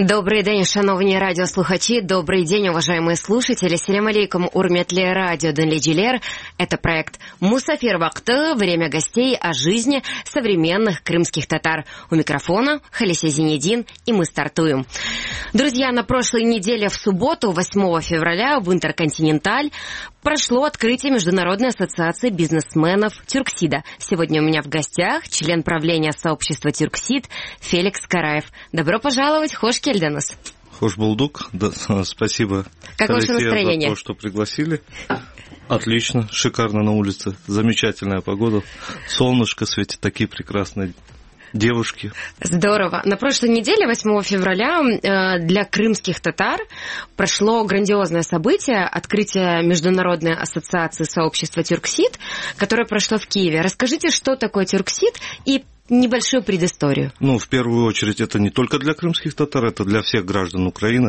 Добрий день, шановні радиослухачи, добрый день, уважаемые слушатели. Селям алейкум, урметли радио Денлиджилер. Это проект «Мусафир Вакты», время гостей о жизни современных крымских татар. У микрофона Халися Зинедин, и мы стартуем. Друзья, на прошлой неделе в субботу, 8 февраля, в Интерконтиненталь прошло открытие Международной ассоциации бизнесменов Тюрксида. Сегодня у меня в гостях член правления сообщества Тюрксид Феликс Караев. Добро пожаловать, хош келденус. Хош булдук, да, спасибо. Как ваше настроение? За то, что пригласили. Отлично, шикарно на улице, замечательная погода, солнышко светит, такие прекрасные девушки. Здорово. На прошлой неделе, 8 февраля, для крымских татар прошло грандиозное событие, открытие Международной ассоциации сообщества Тюрксид, которое прошло в Киеве. Расскажите, что такое Тюрксид и небольшую предысторию. В первую очередь, это не только для крымских татар, это для всех граждан Украины,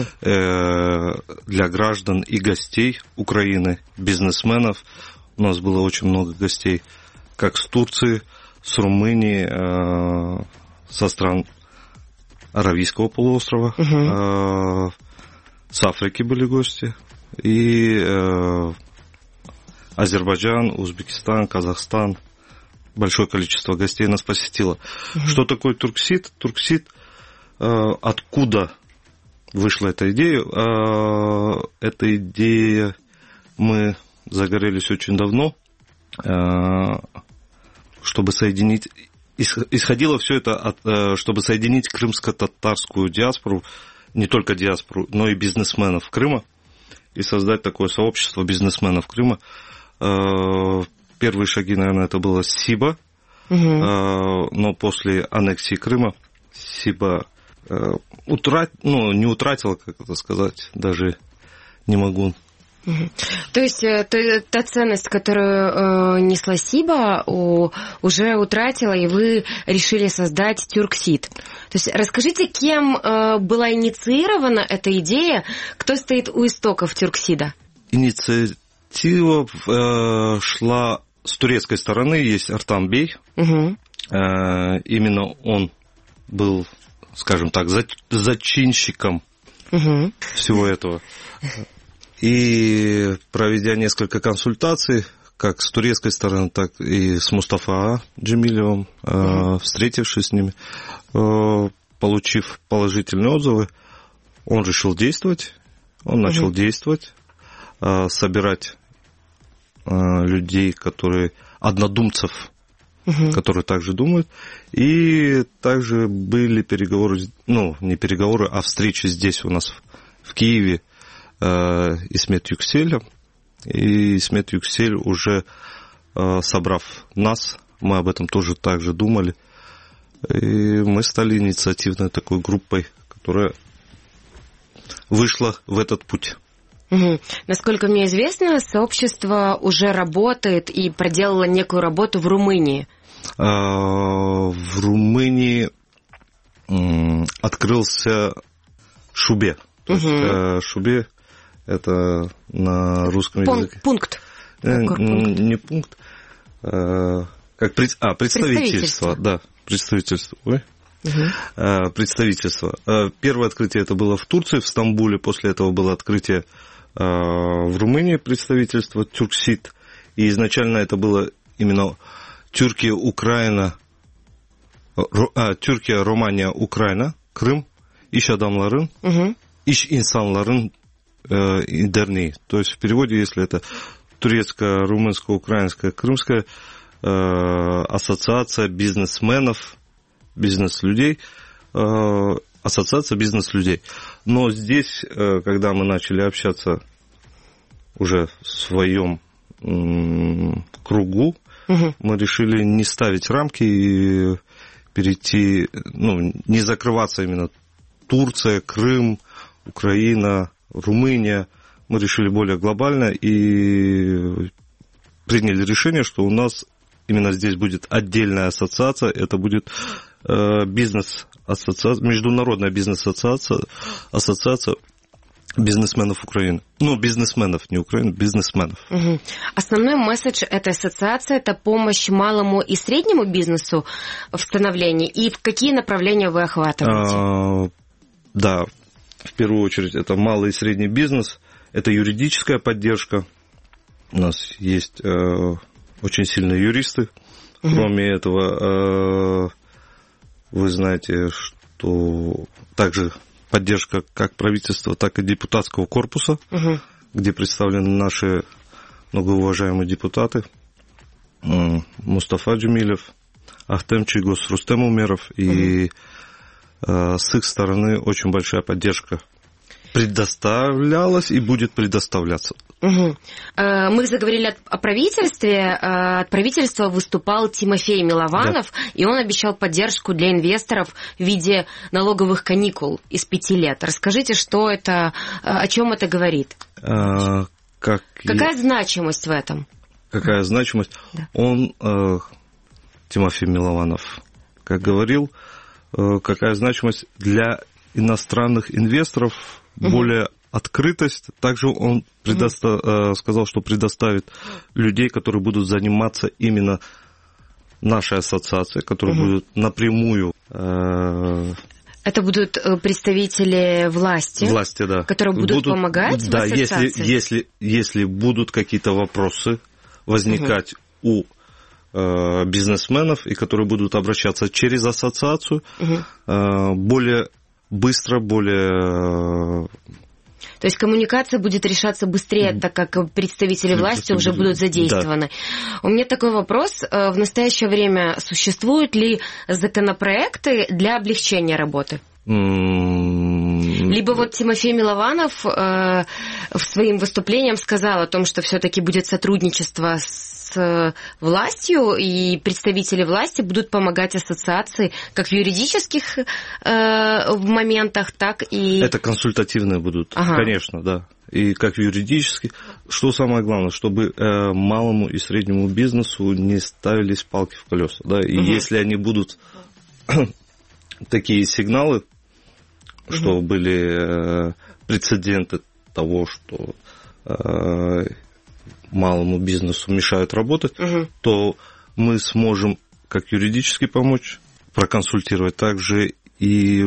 для граждан и гостей Украины, бизнесменов. У нас было очень много гостей, как с Турции, с Румынии, со стран Аравийского полуострова, с Африки были гости, и Азербайджан, Узбекистан, Казахстан. Большое количество гостей нас посетило. Что такое Тюрксид? Тюрксид, откуда вышла эта идея? Эта идея, мы загорелись очень давно, чтобы соединить, исходило все это, чтобы соединить крымско-татарскую диаспору, не только диаспору, но и бизнесменов Крыма, и создать такое сообщество бизнесменов Крыма. Первые шаги, наверное, это было СИБА, но после аннексии Крыма СИБА не утратила, как это сказать, даже не могу. То есть та ценность, которую несла СИБА, уже утратила, и вы решили создать Тюрксид. То есть расскажите, кем была инициирована эта идея, кто стоит у истоков Тюрксида? Инициатива шла с турецкой стороны, есть Артам Бей. Именно он был, скажем так, зачинщиком всего этого. И проведя несколько консультаций, как с турецкой стороны, так и с Мустафа Джемилевым, встретившись с ними, получив положительные отзывы, он решил действовать. Он начал действовать, собирать людей, однодумцев, которые также думают. И также были переговоры, не переговоры, а встречи здесь у нас в Киеве, Исмет Юкселем. И Исмет Юксель, уже собрав нас, мы об этом тоже также думали, и мы стали инициативной такой группой, которая вышла в этот путь. Насколько мне известно, сообщество уже работает и проделало некую работу в Румынии. В Румынии открылся Шубе. То есть Шубе — это на русском языке. Пункт. Не пункт. Как представительство. Да, представительство. Представительство. Первое открытие это было в Турции, в Стамбуле. После этого было открытие в Румынии представительство Тюрксид. И изначально это было именно Тюркия, Романия, Украина, Крым, иш адамларын, иш инсанларын дерней. То есть в переводе, если это турецкая, румынская, украинская, крымская ассоциация бизнесменов, бизнес-людей, ассоциация бизнес-людей. Но здесь, когда мы начали общаться уже в своем кругу, мы решили не ставить рамки и перейти, не закрываться именно Турция, Крым, Украина, Румыния. Мы решили более глобально и приняли решение, что у нас именно здесь будет отдельная ассоциация, это будет бизнес-ассоциация, международная бизнес-ассоциация бизнесменов Украины. Бизнесменов, не Украины, бизнесменов. Основной месседж этой ассоциации – это помощь малому и среднему бизнесу в становлении. И в какие направления вы охватываете? Да, в первую очередь это малый и средний бизнес, это юридическая поддержка. У нас есть очень сильные юристы. Кроме этого, вы знаете, что также поддержка как правительства, так и депутатского корпуса, где представлены наши многоуважаемые депутаты Мустафа Джемилев, Ахтем Чигос, Рустем Умеров. И с их стороны очень большая поддержка предоставлялась и будет предоставляться. Мы заговорили о правительстве. От правительства выступал Тимофей Милованов, да. И он обещал поддержку для инвесторов в виде налоговых каникул из 5 лет. Расскажите, что это, о чем это говорит? Какая значимость в этом? Какая значимость? Да. Он, Тимофей Милованов, как говорил, какая значимость для иностранных инвесторов, более открытость. Также он сказал, что предоставит людей, которые будут заниматься именно нашей ассоциацией, которые будут напрямую... Это будут представители власти, да. Которые будут помогать в ассоциации? Если будут какие-то вопросы возникать у бизнесменов, и которые будут обращаться через ассоциацию, более быстро, более... То есть коммуникация будет решаться быстрее, так как представители власти уже будут задействованы. Да. У меня такой вопрос. В настоящее время существуют ли законопроекты для облегчения работы? Либо вот Тимофей Милованов своим выступлением сказал о том, что все-таки будет сотрудничество с властью, и представители власти будут помогать ассоциации как в юридических моментах, так и... Это консультативные будут, конечно, да. И как юридически. Что самое главное, чтобы малому и среднему бизнесу не ставились палки в колеса. Да? И если они будут такие сигналы, что были прецеденты того, что малому бизнесу мешают работать, то мы сможем как юридически помочь, проконсультировать. Также и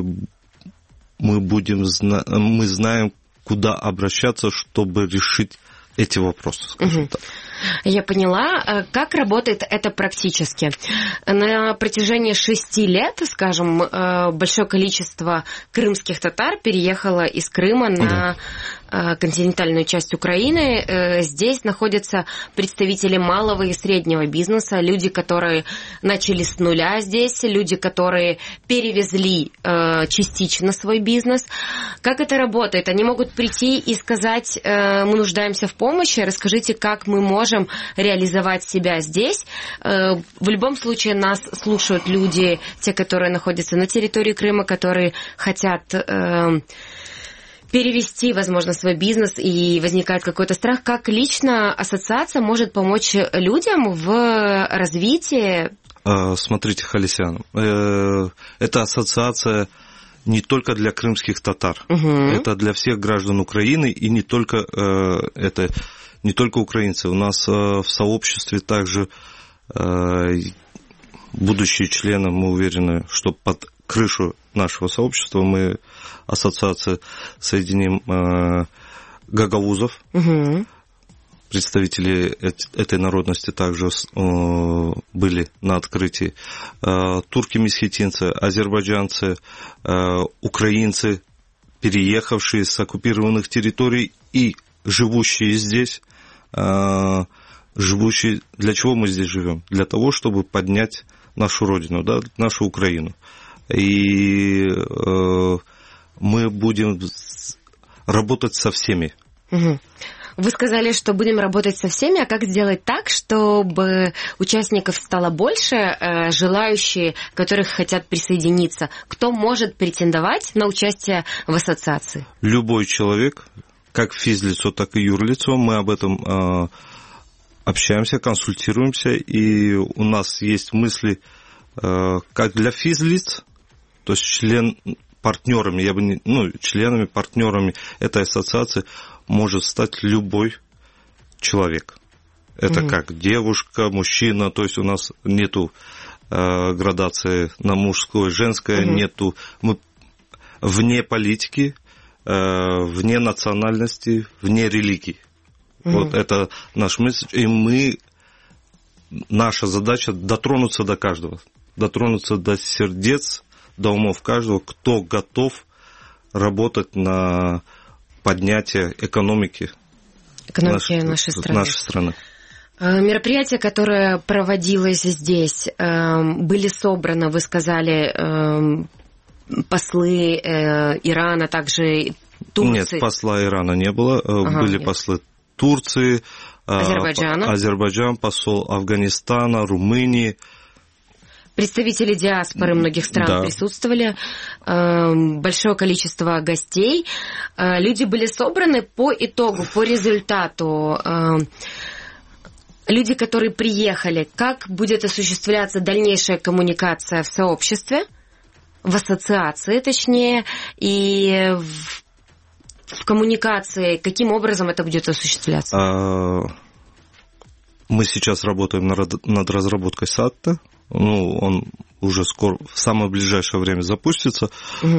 мы знаем, куда обращаться, чтобы решить эти вопросы, скажем так. Я поняла. Как работает это практически? На протяжении 6 лет, скажем, большое количество крымских татар переехало из Крыма на континентальную часть Украины. Здесь находятся представители малого и среднего бизнеса, люди, которые начали с нуля здесь, люди, которые перевезли частично свой бизнес. Как это работает? Они могут прийти и сказать: мы нуждаемся в помощи, расскажите, как мы можем реализовать себя здесь. В любом случае нас слушают люди, те, которые находятся на территории Крыма, которые хотят перевести, возможно, свой бизнес, и возникает какой-то страх. Как лично ассоциация может помочь людям в развитии? Смотрите, Халисян, эта ассоциация не только для крымских татар, это для всех граждан Украины, и не только украинцы. У нас в сообществе также будущие члены, мы уверены, что под крышу нашего сообщества мы, ассоциация, соединим гагаузов. Представители этой народности также были на открытии. Турки-месхетинцы, азербайджанцы, украинцы, переехавшие с оккупированных территорий и живущие здесь. Для чего мы здесь живем? Для того, чтобы поднять нашу родину, да, нашу Украину. И мы будем работать со всеми. Вы сказали, что будем работать со всеми, а как сделать так, чтобы участников стало больше, желающие, которых хотят присоединиться? Кто может претендовать на участие в ассоциации? Любой человек, как физлицо, так и юрлицо. Мы об этом общаемся, консультируемся, и у нас есть мысли как для физлиц, то есть членами партнерами этой ассоциации может стать любой человек. Это как девушка, мужчина, то есть у нас нету градации на мужское, женское, нету. Мы вне политики, вне национальности, вне религии. Вот это наш месседж. И наша задача дотронуться до каждого, дотронуться до сердец, до умов каждого, кто готов работать на поднятие экономики нашей страны. Мероприятия, которое проводилось здесь, были собраны, вы сказали, послы Ирана, также Турции? Нет, посла Ирана не было. Были послы Турции, Азербайджан, посол Афганистана, Румынии. Представители диаспоры многих стран присутствовали, большое количество гостей. Люди были собраны по итогу, по результату. Люди, которые приехали, как будет осуществляться дальнейшая коммуникация в сообществе, в ассоциации, точнее, и в коммуникации, каким образом это будет осуществляться? Мы сейчас работаем над разработкой сайта. Он уже скоро, в самое ближайшее время запустится.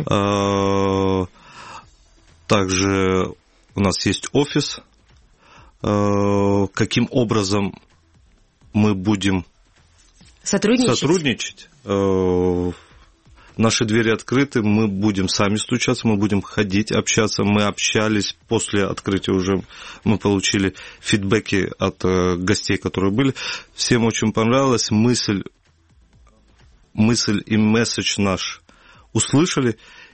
Также у нас есть офис. Каким образом мы будем сотрудничать? Наши двери открыты, мы будем сами стучаться, мы будем ходить, общаться. Мы общались после открытия уже, мы получили фидбэки от гостей, которые были. Всем очень понравилось, мысль и месседж наш услышали,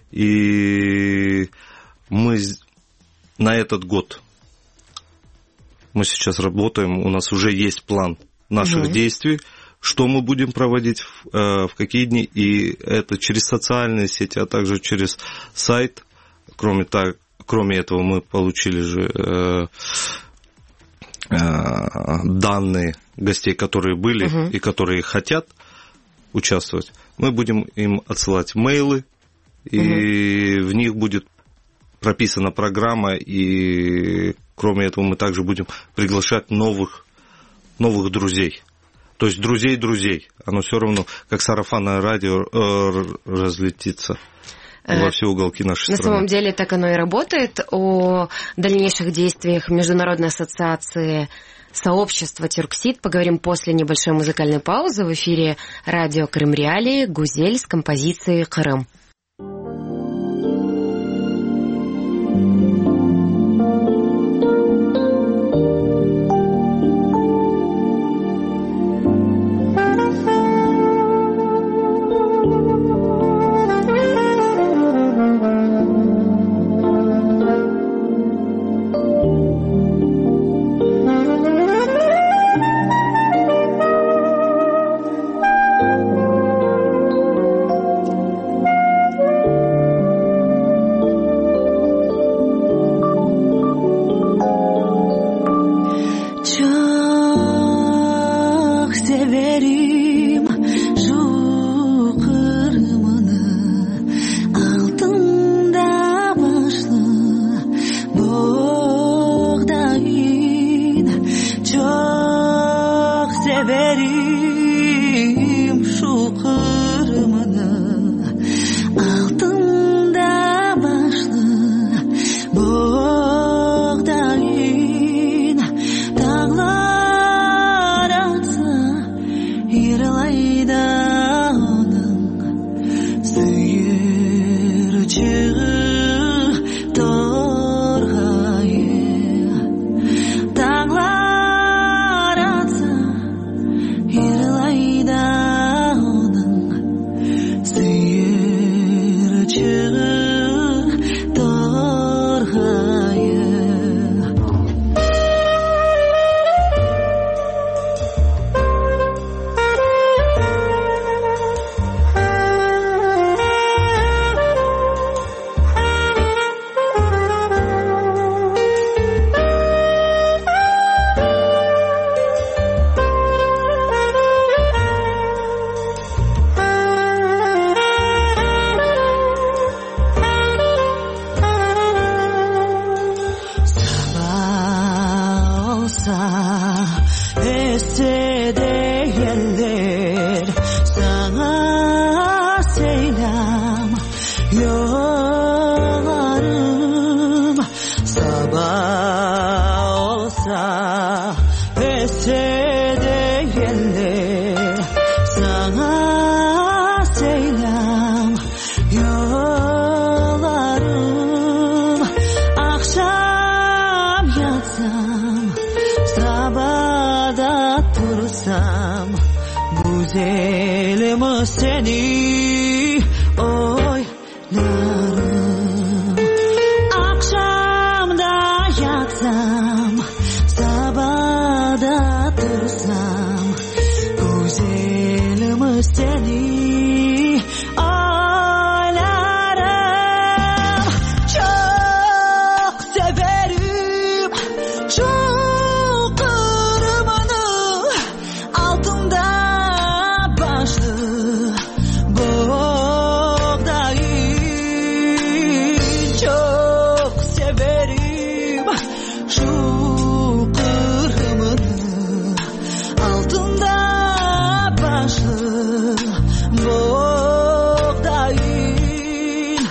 и мы на этот год, мы сейчас работаем, у нас уже есть план наших действий, что мы будем проводить, в какие дни, и это через социальные сети, а также через сайт. Кроме этого, мы получили же данные гостей, которые были и которые хотят участвовать. Мы будем им отсылать мейлы, и в них будет прописана программа, и кроме этого мы также будем приглашать новых друзей. То есть друзей. Оно все равно, как сарафанное радио, разлетится во все уголки нашей страны. На самом деле так оно и работает. О дальнейших действиях Международной ассоциации сообщества Тюрксид поговорим после небольшой музыкальной паузы. В эфире радио Крым Реалии, Гузель с композицией «Крым». Sana selam yok. Dese de yerler sana selam yollarım akşam yatsam sabahda dursam güzelim seni oylarım akşamda yatsam sabahda dursam güzelim seni oylarım çok severim şu kırmızı altında başlı buğdayı çok severim şu kırmızı altında başlı buğdayın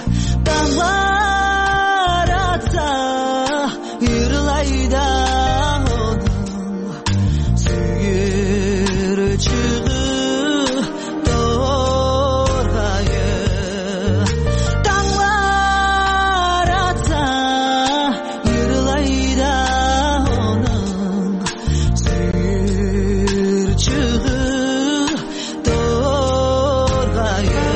damlar atsa yırlayda onun suyur çığı dorgayı damlar atsa yırlayda onun suyur çığı dorgayı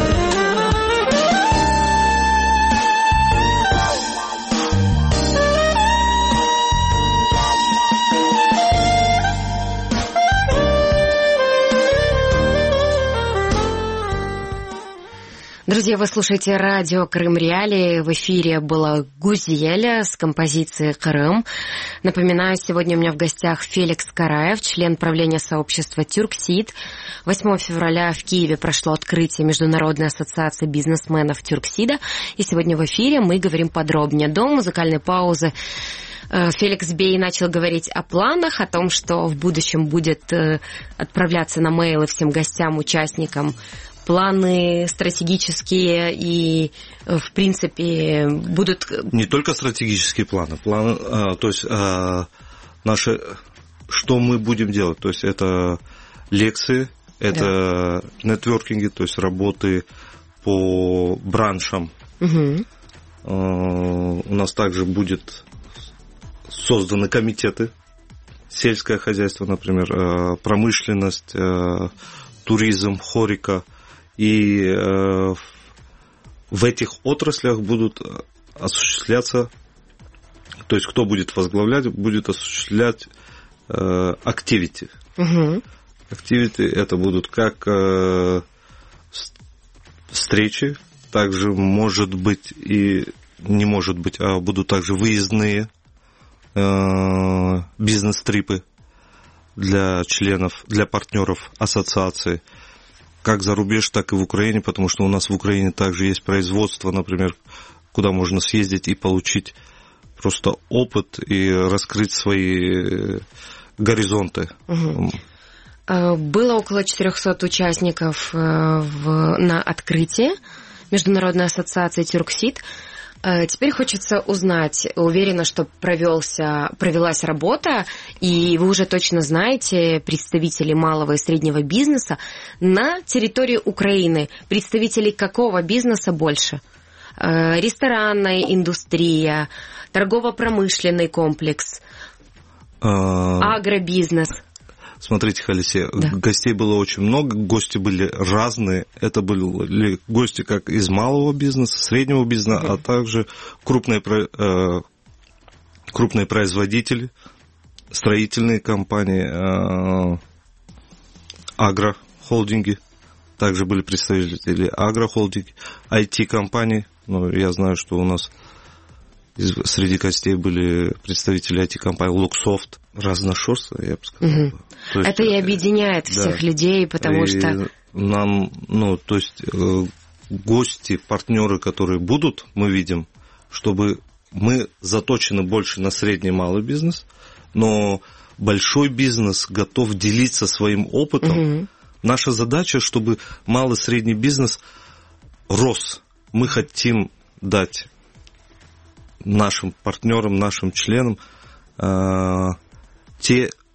Друзья, вы слушаете радио «Крым Реалии». В эфире была Гузель с композицией «Крым». Напоминаю, сегодня у меня в гостях Феликс Караев, член правления сообщества «Тюрксид». 8 февраля в Киеве прошло открытие Международной ассоциации бизнесменов «Тюрксида». И сегодня в эфире мы говорим подробнее. До музыкальной паузы Феликс Бей начал говорить о планах, о том, что в будущем будет отправляться на мейлы всем гостям, участникам, планы стратегические и, в принципе, будут... Не только стратегические планы, то есть наши, что мы будем делать, то есть это лекции, это нетворкинги, то есть работы по браншам. Угу. У нас также будет созданы комитеты, сельское хозяйство, например, промышленность, туризм, хорика. И в этих отраслях будут осуществляться, то есть кто будет возглавлять, будет осуществлять активити. Угу. Активити это будут как встречи, также может быть и не может быть, а будут также выездные бизнес-трипы для членов, для партнеров ассоциации, как за рубеж, так и в Украине, потому что у нас в Украине также есть производство, например, куда можно съездить и получить просто опыт и раскрыть свои горизонты. Угу. Было около 400 участников на открытии Международной ассоциации «Тюрксид». Теперь хочется узнать, уверена, что провелась работа, и вы уже точно знаете представителей малого и среднего бизнеса. На территории Украины представителей какого бизнеса больше? Ресторанная индустрия, торгово-промышленный комплекс, агробизнес. Смотрите, Халисе, гостей было очень много, гости были разные. Это были гости как из малого бизнеса, среднего бизнеса, а также крупные производители, строительные компании, агрохолдинги. Также были представители агрохолдинги, IT-компаний. Ну, я знаю, что у нас среди гостей были представители IT-компании Luxoft, разношерстные, я бы сказал. Угу. Это и объединяет всех людей, потому что... Нам, то есть гости, партнеры, которые будут, мы видим, чтобы мы заточены больше на средний и малый бизнес, но большой бизнес готов делиться своим опытом. Угу. Наша задача, чтобы малый и средний бизнес рос. Мы хотим дать нашим партнерам, нашим членам те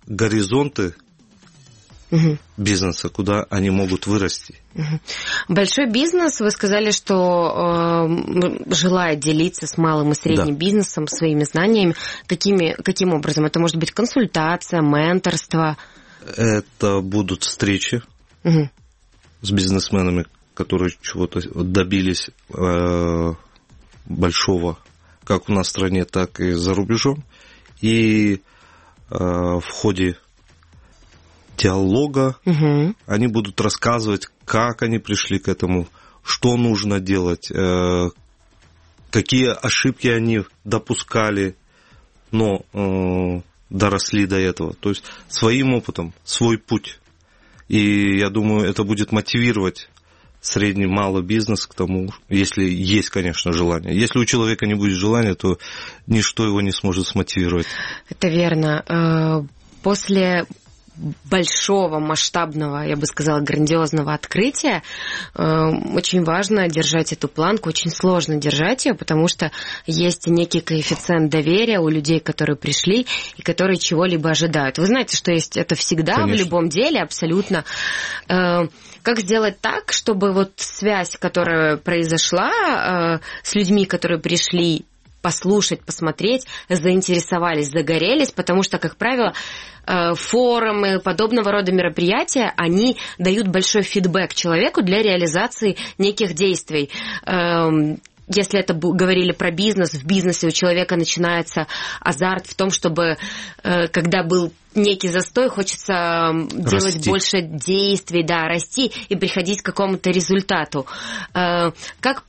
горизонты бизнеса, куда они могут вырасти. Большой бизнес, вы сказали, что желает делиться с малым и средним бизнесом своими знаниями. Каким образом? Это может быть консультация, менторство? Это будут встречи с бизнесменами, которые чего-то добились большого, как у нас в стране, так и за рубежом. И в ходе диалога они будут рассказывать, как они пришли к этому, что нужно делать, какие ошибки они допускали, но доросли до этого. То есть своим опытом, свой путь. И я думаю, это будет мотивировать средний, малый бизнес к тому, если есть, конечно, желание. Если у человека не будет желания, то ничто его не сможет смотивировать. Это верно. После большого, масштабного, я бы сказала, грандиозного открытия, очень важно держать эту планку, очень сложно держать ее, потому что есть некий коэффициент доверия у людей, которые пришли и которые чего-либо ожидают. Вы знаете, что есть это всегда, конечно, в любом деле, абсолютно. Как сделать так, чтобы вот связь, которая произошла с людьми, которые пришли послушать, посмотреть, заинтересовались, загорелись, потому что, как правило, форумы, подобного рода мероприятия, они дают большой фидбэк человеку для реализации неких действий. Если это говорили про бизнес, в бизнесе у человека начинается азарт в том, чтобы, когда был некий застой, хочется делать больше действий, расти и приходить к какому-то результату. Как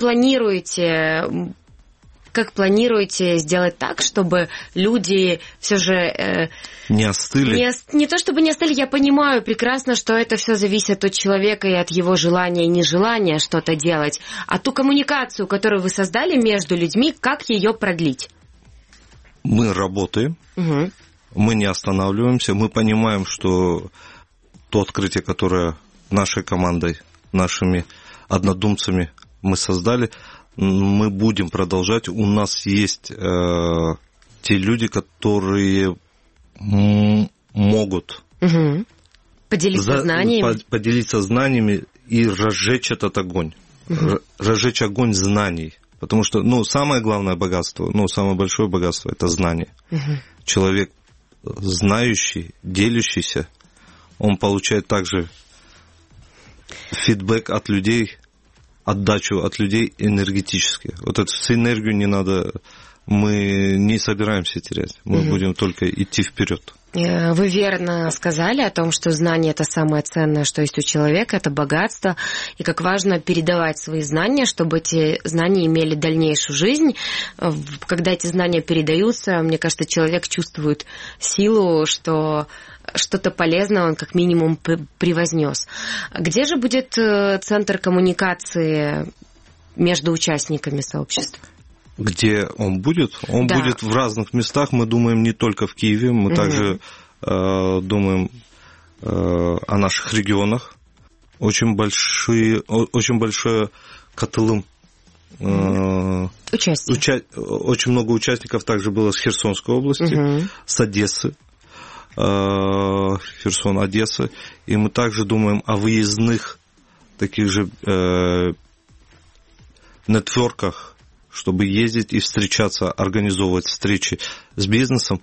планируете сделать так, чтобы люди все же... не остыли? Не то чтобы не остыли, я понимаю прекрасно, что это все зависит от человека и от его желания и нежелания что-то делать. А ту коммуникацию, которую вы создали между людьми, как ее продлить? Мы работаем, мы не останавливаемся, мы понимаем, что то открытие, которое нашей командой, нашими однодумцами мы создали, мы будем продолжать. У нас есть те люди, которые могут поделиться знаниями и разжечь этот огонь. Разжечь огонь знаний. Потому что, самое главное богатство, самое большое богатство – это знание. Человек знающий, делящийся, он получает также фидбэк от людей, отдачу от людей энергетически. Вот эту всю энергию не надо, мы не собираемся терять, мы будем только идти вперед. Вы верно сказали о том, что знание – это самое ценное, что есть у человека, это богатство, и как важно передавать свои знания, чтобы эти знания имели дальнейшую жизнь. Когда эти знания передаются, мне кажется, человек чувствует силу, что что-то полезное он как минимум превознес. Где же будет центр коммуникации между участниками сообщества? Где он будет? Он будет в разных местах. Мы думаем не только в Киеве, мы также думаем о наших регионах. Очень большое катылым. Очень много участников также было с Херсонской области, с Одессы. Херсон, Одесса. И мы также думаем о выездных таких же нетворках, чтобы ездить и встречаться, организовывать встречи с бизнесом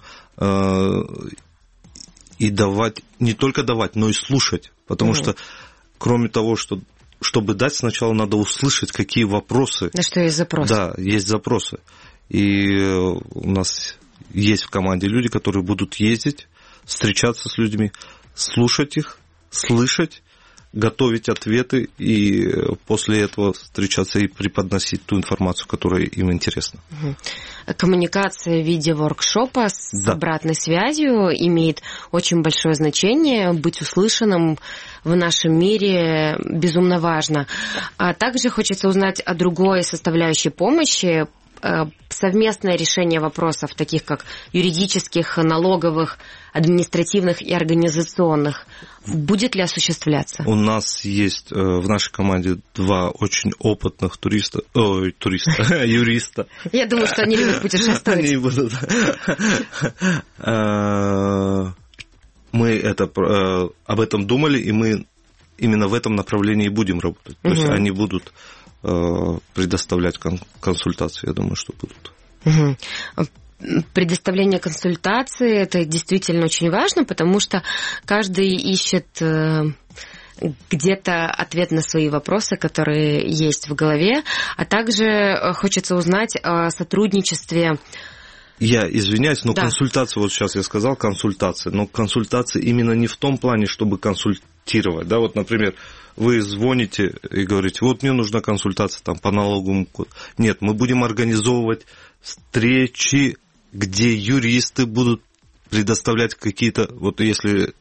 и давать, не только давать, но и слушать. Потому что, кроме того, чтобы дать, сначала надо услышать, какие вопросы. На что есть запросы. Да, есть запросы. И у нас есть в команде люди, которые будут ездить, встречаться с людьми, слушать их, слышать, готовить ответы и после этого встречаться и преподносить ту информацию, которая им интересна. Коммуникация в виде воркшопа с обратной связью имеет очень большое значение. Быть услышанным в нашем мире безумно важно. А также хочется узнать о другой составляющей помощи. Совместное решение вопросов, таких как юридических, налоговых, административных и организационных, будет ли осуществляться? У нас есть в нашей команде 2 очень опытных юриста. Я думаю, что они любят путешествовать. Они будут. мы об этом думали, и мы именно в этом направлении будем работать. То есть они будут предоставлять консультации, я думаю, что будут. Предоставление консультации – это действительно очень важно, потому что каждый ищет где-то ответ на свои вопросы, которые есть в голове, а также хочется узнать о сотрудничестве. Я извиняюсь, но да. Консультация, вот сейчас я сказал консультация, но консультация именно не в том плане, чтобы консультировать. Да, вот, например, вы звоните и говорите, вот мне нужна консультация там, по налоговому коду. Нет, мы будем организовывать встречи, где юристы будут предоставлять какие-то, вот если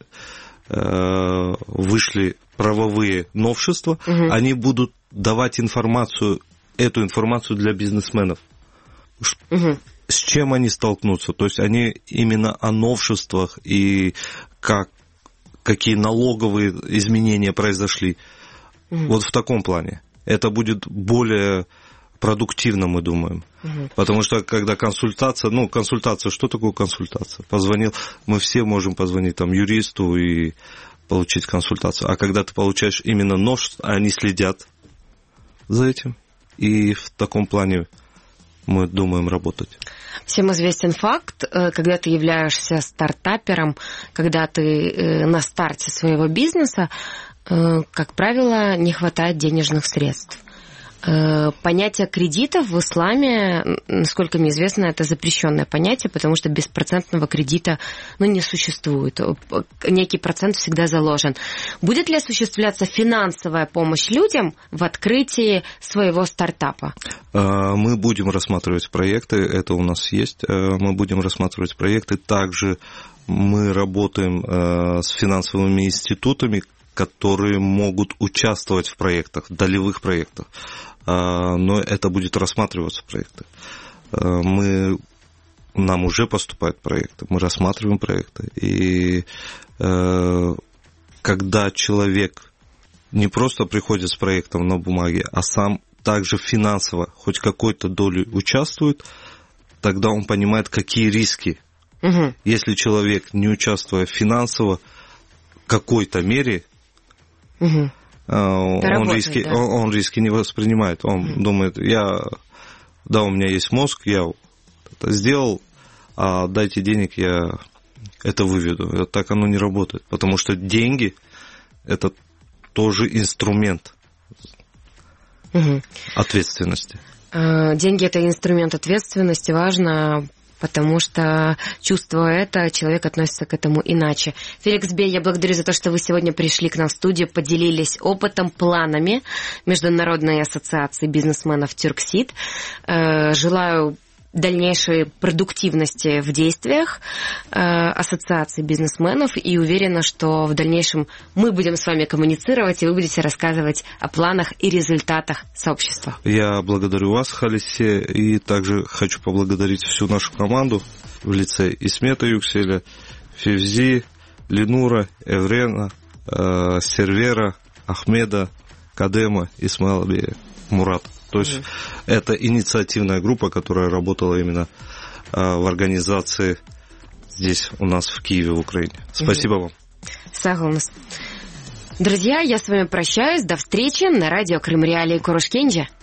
вышли правовые новшества, они будут давать эту информацию для бизнесменов. С чем они столкнутся? То есть они именно о новшествах и какие налоговые изменения произошли. Вот в таком плане. Это будет более продуктивно, мы думаем. Потому что когда консультация, что такое консультация? Позвонил, мы все можем позвонить там юристу и получить консультацию. А когда ты получаешь именно новшество, они следят за этим. И в таком плане мы думаем работать. Всем известен факт, когда ты являешься стартапером, когда ты на старте своего бизнеса, как правило, не хватает денежных средств. Понятие кредитов в исламе, насколько мне известно, это запрещенное понятие, потому что беспроцентного кредита не существует. Некий процент всегда заложен. Будет ли осуществляться финансовая помощь людям в открытии своего стартапа? Мы будем рассматривать проекты, это у нас есть. Мы будем рассматривать проекты. Также мы работаем с финансовыми институтами, которые могут участвовать в проектах, в долевых проектах. Но это будет рассматриваться проекты. Нам уже поступают проекты, мы рассматриваем проекты. И когда человек не просто приходит с проектом на бумаге, а сам также финансово хоть какой-то долей участвует, тогда он понимает, какие риски. Если человек, не участвуя финансово, в какой-то мере, он риски не воспринимает. Он думает, у меня есть мозг, я это сделал, а дайте денег, я это выведу. Так оно не работает, потому что деньги – это тоже инструмент ответственности. Деньги – это инструмент ответственности, важно, потому что, чувствуя это, человек относится к этому иначе. Феликс Бей, я благодарю за то, что вы сегодня пришли к нам в студию, поделились опытом, планами Международной ассоциации бизнесменов Тюрксид. Желаю дальнейшей продуктивности в действиях ассоциации бизнесменов и уверена, что в дальнейшем мы будем с вами коммуницировать, и вы будете рассказывать о планах и результатах сообщества. Я благодарю вас, Халисе, и также хочу поблагодарить всю нашу команду в лице Исмета Юкселя, Февзи, Ленура, Еврена, Сервера, Ахмеда, Кадема, Исмаила, Мурата. То есть это инициативная группа, которая работала именно в организации здесь у нас в Киеве, в Украине. Спасибо вам. Согласна. Друзья, я с вами прощаюсь. До встречи на радио Крым Реалии Курушкенджа.